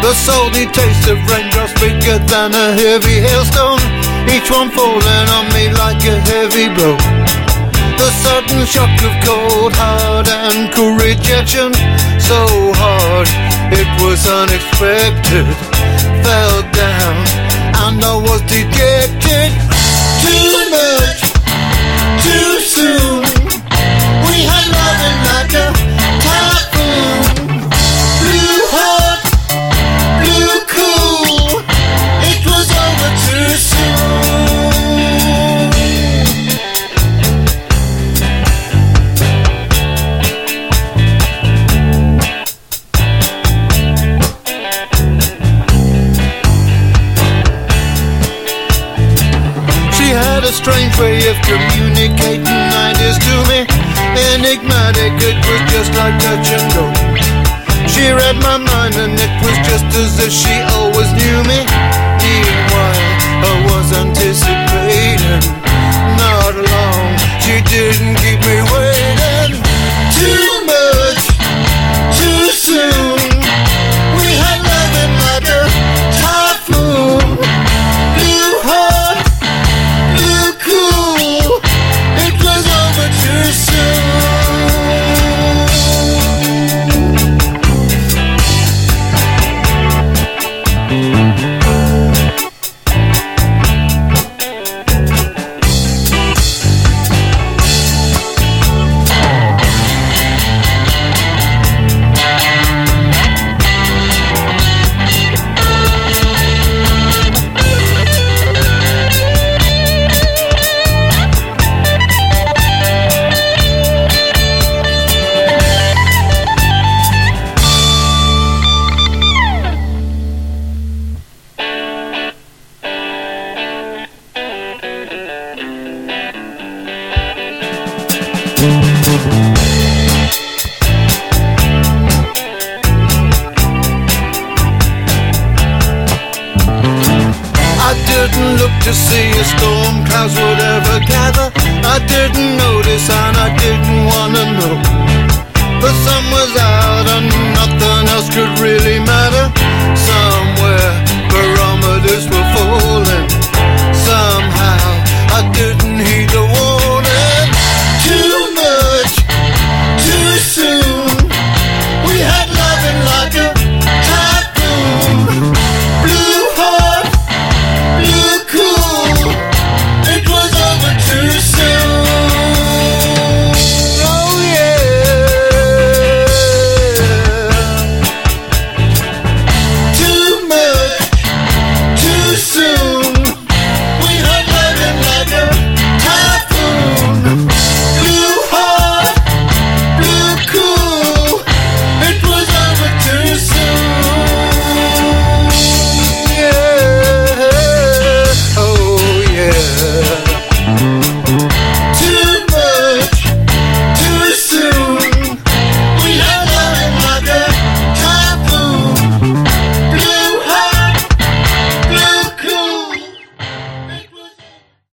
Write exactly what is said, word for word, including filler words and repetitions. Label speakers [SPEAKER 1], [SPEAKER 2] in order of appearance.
[SPEAKER 1] The salty taste of raindrops bigger than a heavy hailstone, each one falling on me like a heavy blow. The sudden shock of cold, hard and cool rejection, so hard it was unexpected. Fell down and I was dejected. Too much, too soon. We had loving like a typhoon. Blue hot, blue cool. It was over too soon. She had a strange way of communicating ideas to me. Enigmatic, it was just like touch and go. She read my mind and it was just as if she always knew me. Meanwhile, I was anticipating. Not long, she didn't keep me waiting. Too much, too soon. We had loving like a typhoon. Blue hot, blue cool. It was over too soon. I didn't look to see a storm clouds would ever gather. I didn't notice and I didn't wanna know. The sun was